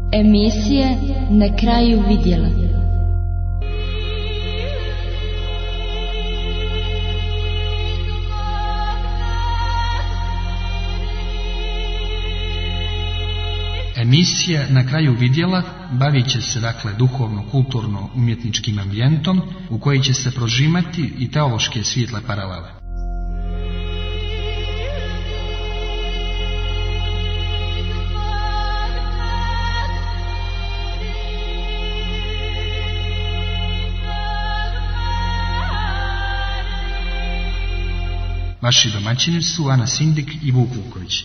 Emisije na kraju vidjela. Emisija na kraju vidjela bavit će se duhovno-kulturno-umjetničkim ambijentom u koji će se prožimati i teološke svijetle paralele. Vaši domaćini su Ana Sindik i Vuk Vuković.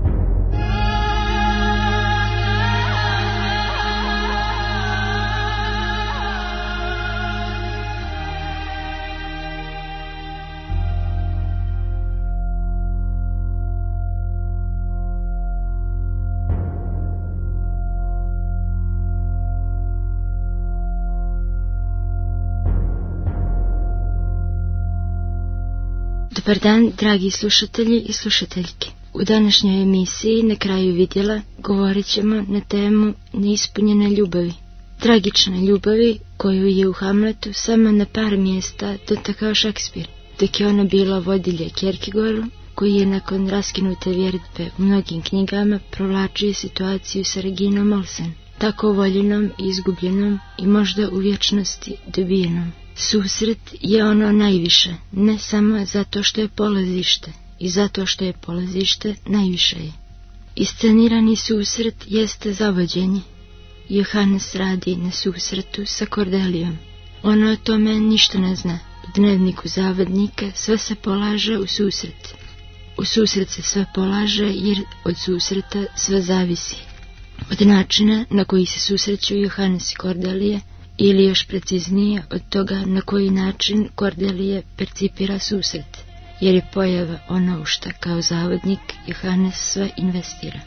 Dobar dan, dragi slušatelji i slušateljke. U današnjoj emisiji Na kraju vidjela govorit ćemo na temu neispunjene ljubavi. Tragične ljubavi koju je u Hamletu samo na par mjesta dotakao Šekspir, dok je ona bila vodilja Kierkegaardu, koji je nakon raskinute vjeritbe u mnogim knjigama provlačio situaciju sa Reginom Olsen, tako voljenom i izgubljenom i možda u vječnosti dobijenom. Susret je ono najviše, ne samo zato što je polazište, i zato što je polazište najviše je. Iscenirani susret jeste zavođenje. Johannes radi na susretu sa Kordelijom. Ona o tome ništa ne zna. U dnevniku zavodnika sve se polaže u susret. U susret se sve polaže jer od susreta sve zavisi. Od načina na koji se susreću Johannes i Kordelije, ili još preciznije od toga na koji način Kordelije percipira susret, jer je pojava ono u šta kao zavodnik Johannes sve investira.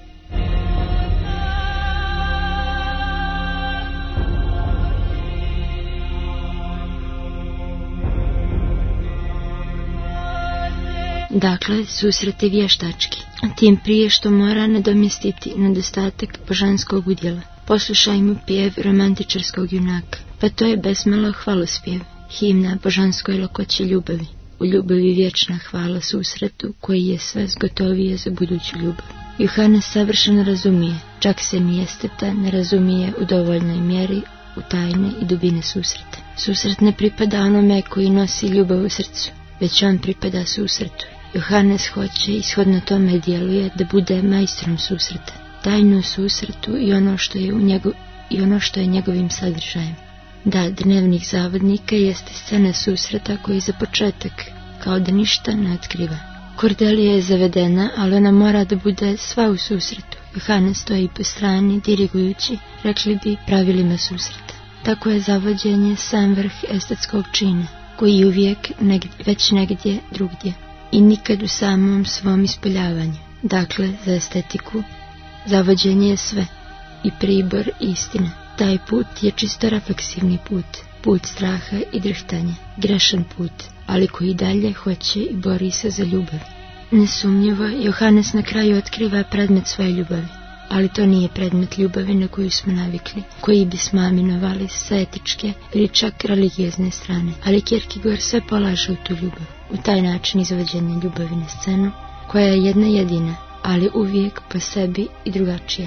Dakle, susret je vještački, tim prije što mora nadomjestiti nedostatak božanskog udjela. Poslušajmo pjev romantičarskog junaka, pa to je besmelo hvalospjev, himna božanskoj lakoći ljubavi. U ljubavi vječna hvala susretu koji je sve zgotovije za buduću ljubav. Johannes savršeno razumije, čak se ni Esteta ne razumije u dovoljnoj mjeri u tajne i dubine susreta. Susret ne pripada onome koji nosi ljubav u srcu, već on pripada susretu. Johannes hoće, ishodno tome djeluje, da bude majstrom susreta, tajnu susretu i ono što je njegovim sadržajem. Da, dnevnik zavodnika jeste scena susreta koji za početak kao da ništa ne otkriva. Kordelija je zavedena, ali ona mora da bude sva u susretu. Johannes stoji po strani, dirigujući, rekli bi, pravilima susreta. Tako je zavođenje sam vrh estetskog čina, koji je uvijek već negdje drugdje i nikad u samom svom ispoljavanju. Dakle, za estetiku zavođenje je sve, i pribor i istina. Taj put je čisto refleksivni put, put straha i drhtanja, grešan put, ali koji dalje hoće i bori se za ljubav. Nesumnjivo, Johannes na kraju otkriva predmet svoje ljubavi, ali to nije predmet ljubavi na koju smo navikli, koji bismo aminovali sa etičke ili čak religiozne strane. Ali Kierkegaard sve polaže u tu ljubav, u taj način izvođenja ljubavi na scenu, koja je jedna jedina, ali uvijek po sebi i drugačija.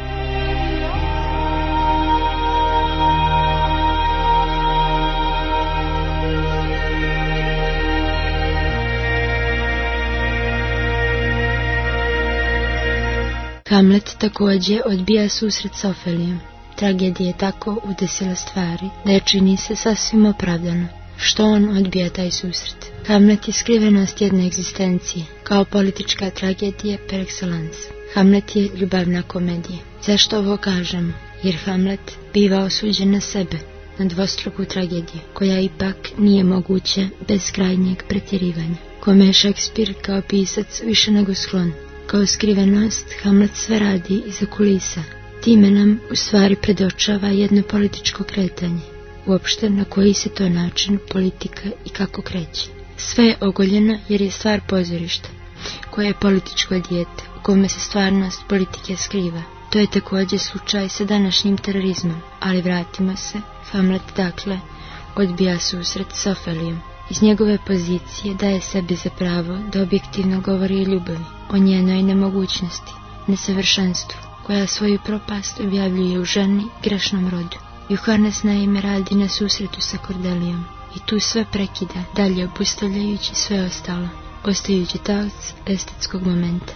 Hamlet također odbija susret s Ofelijom. Tragedija je tako udesila stvari da je čini se sasvim opravdano što on odbija taj susret. Hamlet je skrivenost jedne egzistencije, kao politička tragedija per excellence. Hamlet je ljubavna komedija. Zašto ovo kažemo? Jer Hamlet biva osuđen na sebe, na dvostruku tragediju, koja ipak nije moguće bez krajnjeg pretjerivanja, kome je Šekspir kao pisac više nego sklon. Kao skrivenost, Hamlet sve radi iza kulisa. Time nam u stvari predočava jedno političko kretanje, uopšte na koji se to način politika i kako kreće. Sve je ogoljeno jer je stvar pozorišta, koje je političko dijete, u kome se stvarnost politike skriva. To je također slučaj sa današnjim terorizmom, ali vratimo se. Hamlet, dakle, odbija susret s Ofelijom. Iz njegove pozicije daje sebi za pravo da objektivno govori o ljubavi, o njenoj nemogućnosti, nesavršenstvu, koja svoju propast objavljuje u ženi grešnom rodu. Johannes naime radi na susretu sa Kordelijom i tu sve prekida, dalje obustavljajući sve ostalo, ostajući taoc estetskog momenta.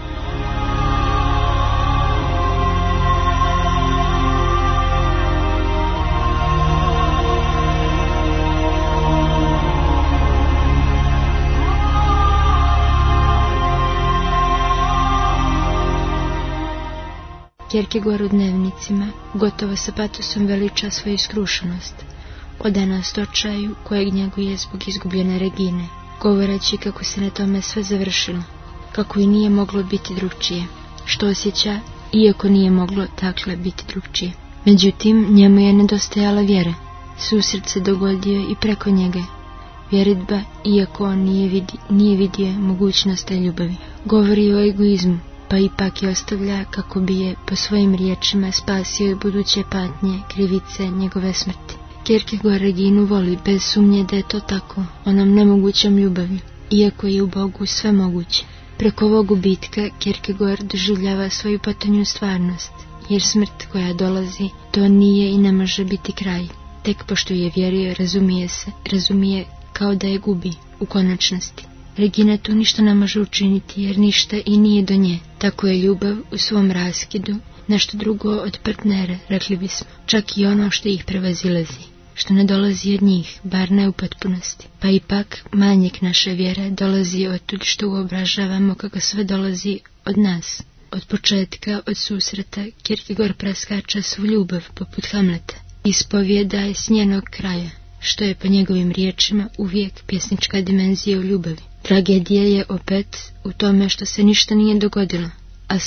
Kierkegaard u dnevnicima gotovo sa patosom veliča svoju skrušenost, odanost očaju kojeg njeguje zbog izgubljene Regine, govoreći kako se na tome sve završilo, kako i nije moglo biti drugčije, što osjeća iako nije moglo dakle biti drugčije. Međutim, njemu je nedostajala vjera. Susret se dogodio i preko njega. Vjeridba, iako on nije vidio mogućnost te ljubavi. Govori o egoizmu, pa ipak je ostavlja kako bi je po svojim riječima spasio i buduće patnje, krivice njegove smrti. Kierkegaard Reginu voli bez sumnje da je to tako, onom nemogućom ljubavi, iako je u Bogu sve moguće. Preko ovog gubitka Kierkegaard doživljava svoju potonju stvarnost, jer smrt koja dolazi, to nije i ne može biti kraj. Tek pošto je vjerio, razumije kao da je gubi, u konačnosti. Regina tu ništa ne može učiniti, jer ništa i nije do nje. Tako je ljubav u svom raskidu nešto drugo od partnera, rekli bismo, čak i ono što ih prevazilazi, što ne dolazi od njih, bar ne u potpunosti. Pa ipak manjak naše vjere dolazi od tud što uobražavamo kako sve dolazi od nas. Od početka, od susreta, Kierkegaard preskača svu ljubav, poput Hamleta. Ispovijeda je s njenog kraja, što je po njegovim riječima uvijek pjesnička dimenzija u ljubavi. Tragedija je opet u tome što se ništa nije dogodilo, a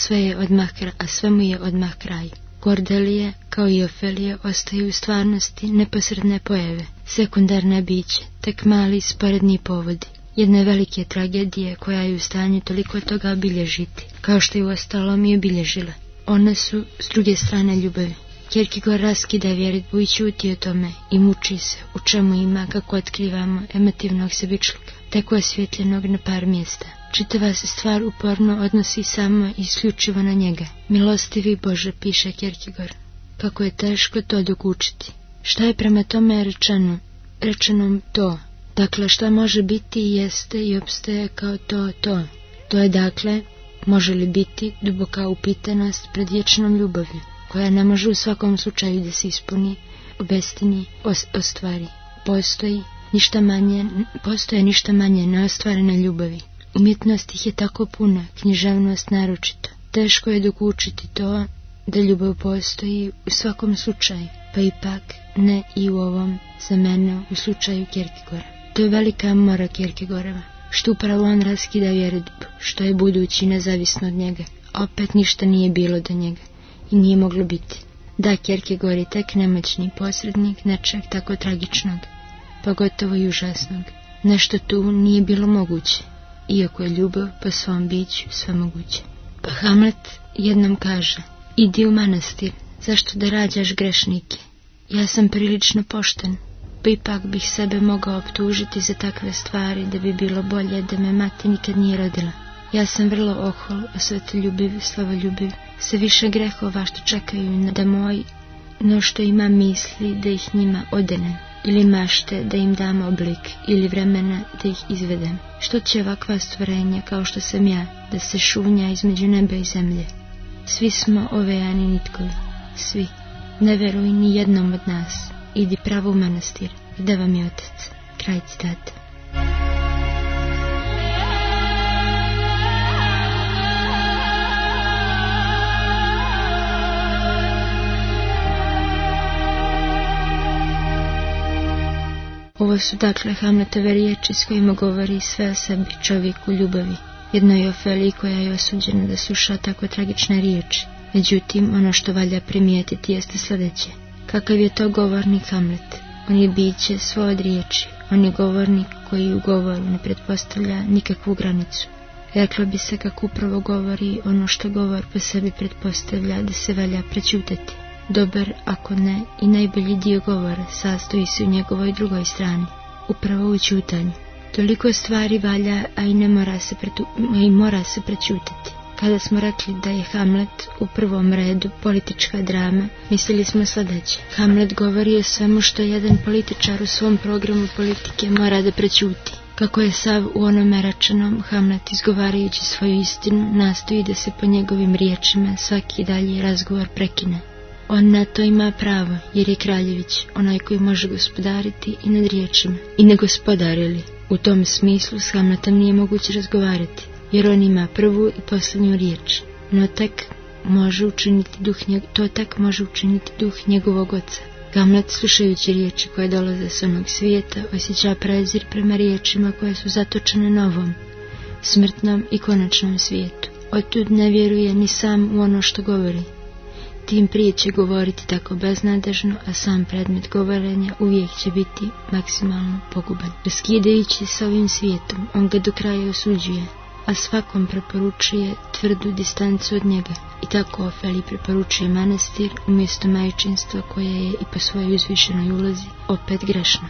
sve mu je odmah kraj. Kordelije, kao i Ofelija, ostaju u stvarnosti neposredne pojave, sekundarna biće, tek mali sporedni povodi. Jedne velike tragedije koja je u stanju toliko toga obilježiti, kao što je uostalom i obilježila. One su s druge strane ljubavi. Kierkegaard raskida vjeridbu i ćuti o tome i muči se u čemu ima, kako otkrivamo, emotivnog sebičluka, tako osvjetljenog na par mjesta. Čitava se stvar uporno odnosi samo i isključivo na njega. Milostivi Bože, piše Kierkegaard, kako je teško to dokučiti. Šta je prema tome rečenom to? Dakle, šta može biti i jeste i opstaje kao to? To je dakle, može li biti duboka upitanost pred vječnom ljubavlju, koja ne može u svakom slučaju da se ispuni, obestini, ostvari. Postoje ništa manje neostvarene ljubavi. Umjetnost ih je tako puna, književnost naročito. Teško je dokučiti to da ljubav postoji u svakom slučaju, pa ipak ne i u ovom, za mene, u slučaju Kierkegaarda. To je velika mora Kierkegaardova, što upravo on raskida vjeridbu, što je budući nezavisno od njega. Opet ništa nije bilo do njega i nije moglo biti. Da, Kierkegaard je tek nemoćni posrednik nečeg tako tragičnog, pa gotovo i užasnog. Nešto tu nije bilo moguće, iako je ljubav po svom biću sve moguće. Pa Hamlet jednom kaže: idi u manastir, zašto da rađaš grešnike? Ja sam prilično pošten, pa ipak bih sebe mogao optužiti za takve stvari, da bi bilo bolje da me mati nikad nije rodila. Ja sam vrlo ohol, osvetoljubiv, slavoljubiv, sve više grehova što čekaju da moj, no što imam misli da ih njima odenem, ili mašte da im dam oblik, ili vremena da ih izvedem. Što će ovakva stvorenja kao što sam ja, da se šunja između neba i zemlje? Svi smo ovejani nitkovi, svi. Ne veruj ni jednom od nas. Idi pravo u manastir, gde vam je otac. Kraj citata. Ovo su dakle Hamletove riječi s kojima govori sve o sebi, čovjeku, ljubavi, jednoj Ofeliji koja je osuđena da sluša tako tragične riječi. Međutim, ono što valja primijetiti jeste sljedeće. Kakav je to govornik Hamlet? On je biće svo od riječi. On je govornik koji u govoru ne pretpostavlja nikakvu granicu. Reklo bi se kako upravo govori ono što govor po sebi pretpostavlja da se valja prećutati. Dobar, ako ne i najbolji dio govora, sastoji se u njegovoj drugoj strani, upravo u ćutanju. Toliko stvari valja, a i mora se prećutati. Kada smo rekli da je Hamlet u prvom redu politička drama, mislili smo sljedeće. Hamlet govori o svemu što jedan političar u svom programu politike mora da prećuti. Kako je sav u onome rečenom, Hamlet, izgovarajući svoju istinu, nastoji da se po njegovim riječima svaki dalji razgovor prekine. On na to ima pravo, jer je kraljević, onaj koji može gospodariti i nad riječima. I ne gospodari li. U tom smislu s Hamletom nije moguće razgovarati, jer on ima prvu i posljednju riječ. No tek može učiniti duh njegovog oca. Hamlet, slušajući riječi koje dolaze s onog svijeta, osjeća prezir prema riječima koje su zatočene novom, smrtnom i konačnom svijetu. Otud ne vjeruje ni sam u ono što govori. Tim prije će govoriti tako beznadežno, a sam predmet govorenja uvijek će biti maksimalno poguban. Raskidajući s ovim svijetom, on ga do kraja osuđuje, a svakom preporučuje tvrdu distancu od njega. I tako Ofeli preporučuje manastir umjesto majčinstva, koje je i po svojoj uzvišenoj ulozi opet grešno.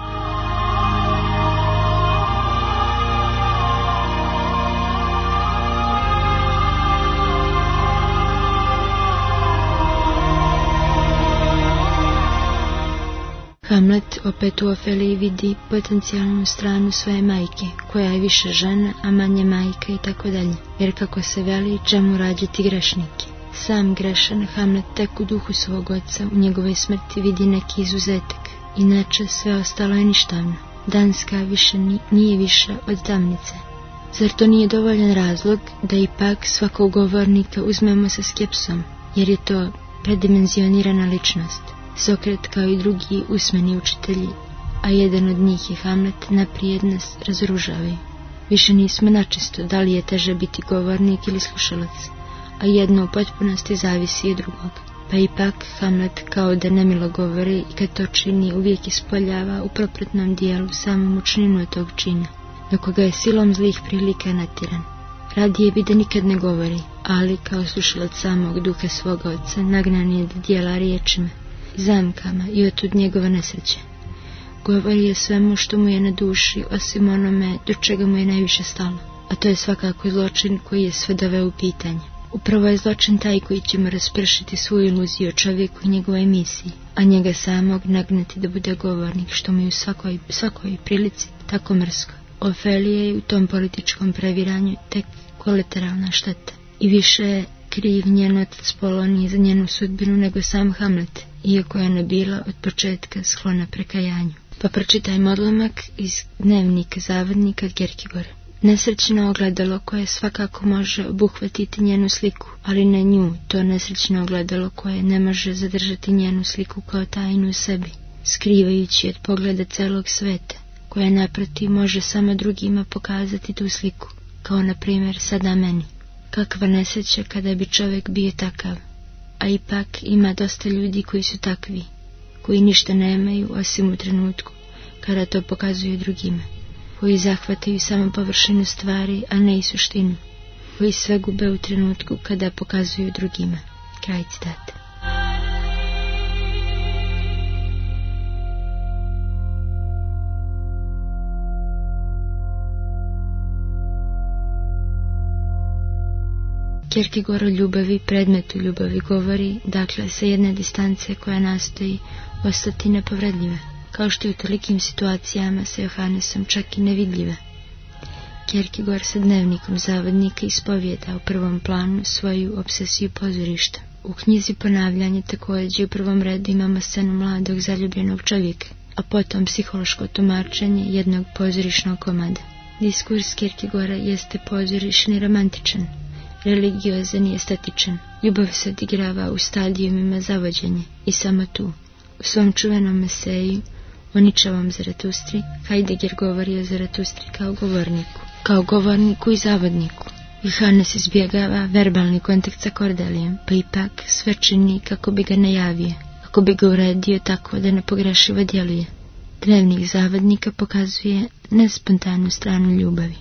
Hamlet opet u Ofeliji vidi potencijalnu stranu svoje majke, koja je više žena, a manje majka i tako dalje. Jer kako se veli, čemu rađati grešnike? Sam grešan, Hamlet tek u duhu svog oca u njegovoj smrti vidi neki izuzetak. Inače sve ostalo je ništavno. Danska nije više od tamnice. Zar to nije dovoljan razlog da ipak svakog govornika uzmemo sa skepsom, jer je to predimenzionirana ličnost? Sokrat kao i drugi usmeni učitelji, a jedan od njih je Hamlet, naprijed nas razoružavaju. Više nismo načisto da li je teže biti govornik ili slušalac, a jedno u potpunosti zavisi od drugog. Pa ipak Hamlet kao da nemilo govori i kad to čini uvijek ispoljava u propretnom dijelu samu mučninu tog čina, do koga je silom zlih prilika natjeran. Radije bi da nikad ne govori, ali kao slušalac samog duha svoga oca nagnan je da dijela riječima, zamkama i otud njegova nesreće. Govori o svemu što mu je na duši, osim onome do čega mu je najviše stalo, a to je svakako zločin koji je sve doveo u pitanje. Upravo je zločin taj koji će mu raspršiti svu iluziju o čovjeku i njegovoj misiji, a njega samog nagnati da bude govornik, što mu je u svakoj prilici tako mrsko. Ofelija je u tom političkom previranju tek kolateralna šteta. I više je kriv njen otac Polonije za njenu sudbinu nego sam Hamlet, iako je ona bila od početka sklona prekajanju. Pa pročitajmo odlomak iz dnevnika zavodnika Kierkegaarda. Nesrećno ogledalo koje svakako može obuhvatiti njenu sliku, ali ne nju, to nesrećno ogledalo koje ne može zadržati njenu sliku kao tajnu u sebi, skrivajući od pogleda celog sveta, koja naprotiv može samo drugima pokazati tu sliku, kao na primjer sada meni. Kakva nesreća kada bi čovjek bio takav, a ipak ima dosta ljudi koji su takvi, koji ništa nemaju osim u trenutku kada to pokazuju drugima, koji zahvataju samo površinu stvari, a ne i suštinu, koji sve gube u trenutku kada pokazuju drugima. Kraj citata. Kierkegaard o ljubavi, predmetu ljubavi govori, dakle, sa jedne distance koja nastoji ostati nepovredljiva, kao što je u tolikim situacijama sa Johannesom čak i nevidljiva. Kierkegaard sa dnevnikom zavodnika ispovijeda u prvom planu svoju obsesiju pozorišta. U knjizi Ponavljanje također u prvom redu imamo scenu mladog zaljubljenog čovjeka, a potom psihološko tumačenje jednog pozorišnog komada. Diskurs Kierkegaarda jeste pozorišni romantičan, religiozan i estetičan. Ljubav se odigrava u stadijumima zavođenja i samo tu. U svom čuvenom eseju o Ničevom Zaratustri, Heidegger govori o Zaratustri kao govorniku i zavodniku. Johannes izbjegava verbalni kontakt sa Kordelijem, pa ipak sve čini kako bi ga najavio, ako bi ga uredio tako da nepogrešivo djeluje. Dnevnik zavodnika pokazuje nespontanu stranu ljubavi,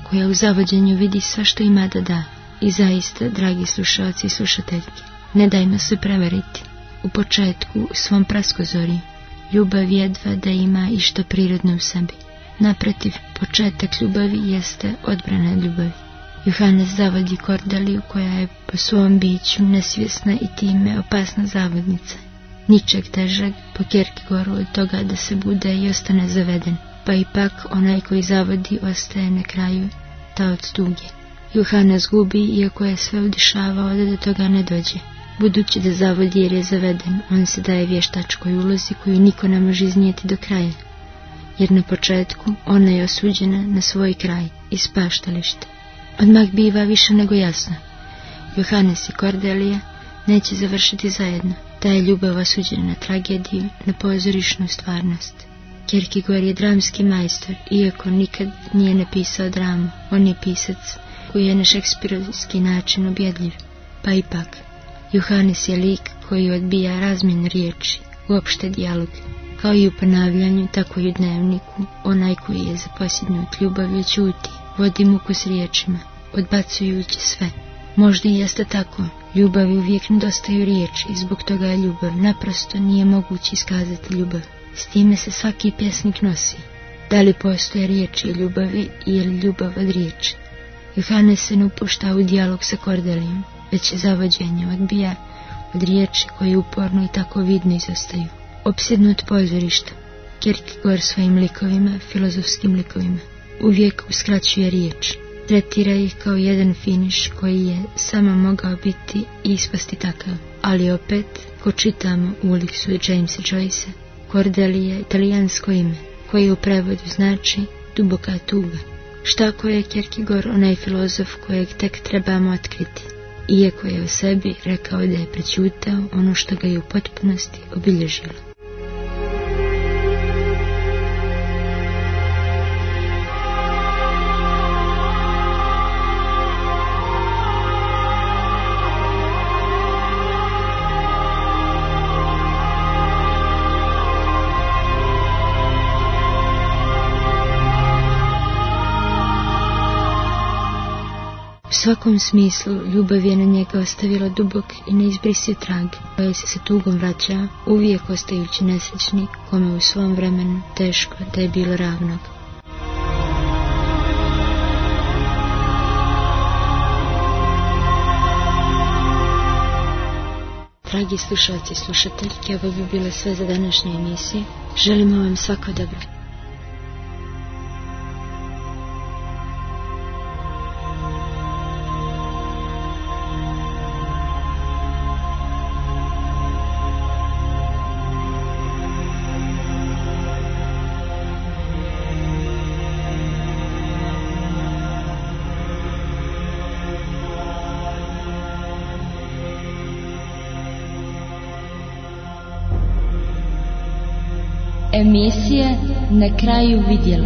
koja u zavođenju vidi sve što ima da da. I zaista, dragi slušalci i slušateljke, ne dajmo se prevariti. U početku, u svom praskozorju, ljubav jedva da ima išta prirodno u sebi. Naprotiv, početak ljubavi jeste odbrana ljubavi. Johanes zavodi Kordeliju koja je po svom biću nesvjesna i time opasna zavodnica. Ničeg težeg po Kierkegaardu od toga da se bude i ostane zaveden, pa ipak onaj koji zavodi ostaje na kraju taoc tuge. Johanes gubi, iako je sve udišavao da do toga ne dođe. Budući da zavodi jer je zaveden, on se daje vještačkoj ulozi koju niko ne može iznijeti do kraja. Jer na početku ona je osuđena na svoj kraj, ispaštalište. Odmah biva više nego jasno. Johanes i Kordelija neće završiti zajedno. Ta je ljubav osuđena na tragediju, na pozorišnu stvarnost. Kierkegaard je dramski majstor, iako nikad nije napisao dramu. On je pisac koji je na šekspirovski način objedljiv. Pa ipak, Johanes je lik koji odbija razmjenu riječi, uopšte dijalog. Kao i u ponavljanju, tako i u dnevniku, onaj koji je zaposljednut ljubavlju ćuti, vodi muku s riječima, odbacujući sve. Možda i jeste tako, ljubavi uvijek nedostaju riječi i zbog toga je ljubav. Naprosto nije moguće iskazati ljubav. S time se svaki pjesnik nosi. Da li postoje riječi ljubavi ili ljubav od riječi? Johanes se ne upušta u dijalog sa Kordelijom, već je zavođenje odbija od riječi koje uporno i tako vidno izostaju. Opsjednut pozorišta, Kierkegaard svojim likovima, filozofskim likovima, uvijek uskraćuje riječ. Tretira ih kao jedan finiš koji je samo mogao biti i ispasti takav. Ali opet, ko čitamo u Ulisu Jamesa Joycea, Cordelia je italijansko ime, koje u prevodu znači duboka tuga. Šta ako je Kierkegaard onaj filozof kojeg tek trebamo otkriti, iako je o sebi rekao da je prećutao ono što ga je u potpunosti obilježilo. U svakom smislu, ljubav je na njega ostavila dubok i neizbrisiv trag, koji se sa tugom vraća, uvijek ostajući nesrećni, kome u svom vremenu teško da je bilo ravnog. Dragi slušalci i slušateljke, ovo bi bilo sve za današnju emisiju. Želimo vam svako dobro. Emisija Na kraju vidjela.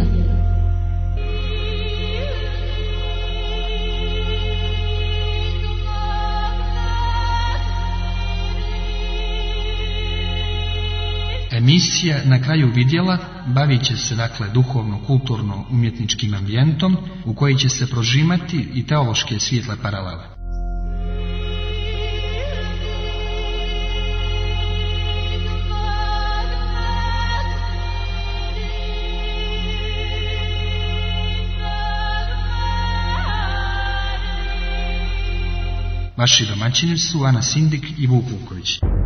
Emisija Na kraju vidjela bavit će se duhovno-kulturno-umjetničkim ambijentom u koji će se prožimati i teološke svijetle paralele. Vaši domaćini su Ana Sindik i Vuk Vuković.